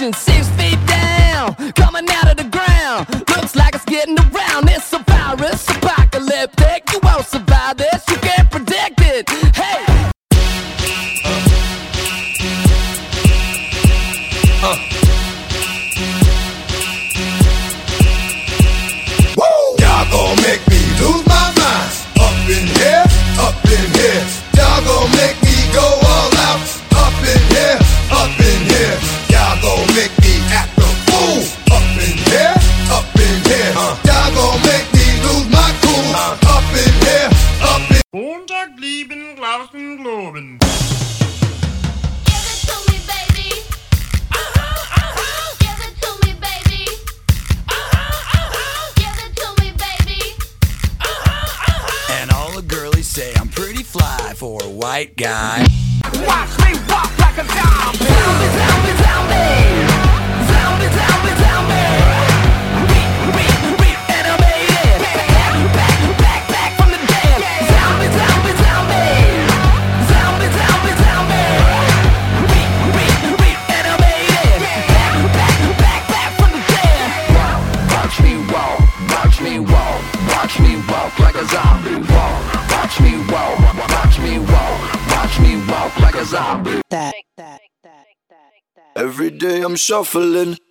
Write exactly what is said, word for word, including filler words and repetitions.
motion, six feet down, coming out of the ground. Looks like it's getting around. It's a virus, apocalyptic. You won't survive this, you can't predict it. Hey. Uh. Woo! Y'all gon' make me lose my mind. Up in here, up in here. Y'all gon' make me go all out. Up in here, up in here. Y'all gon' make me act a fool. Up in here, up in here. Uh. Y'all gon' make me lose my cool. Uh. Up in here, up in. Montag, lieben, glauben, globen. Say I'm pretty fly for a white guy. Watch me walk like a zombie. Zombie, zombie, zombie. Zombie, zombie, zombie. We, we, we animated. Back, back, back, back from the dead. Zombie, zombie, zombie. Zombie, zombie, zombie. We, we, we animated. Back, back, back, back from the dead. Watch me walk, watch me walk, watch me walk like a zombie walk. Watch me walk, watch me walk, watch me walk like a zombie. Every day I'm shuffling.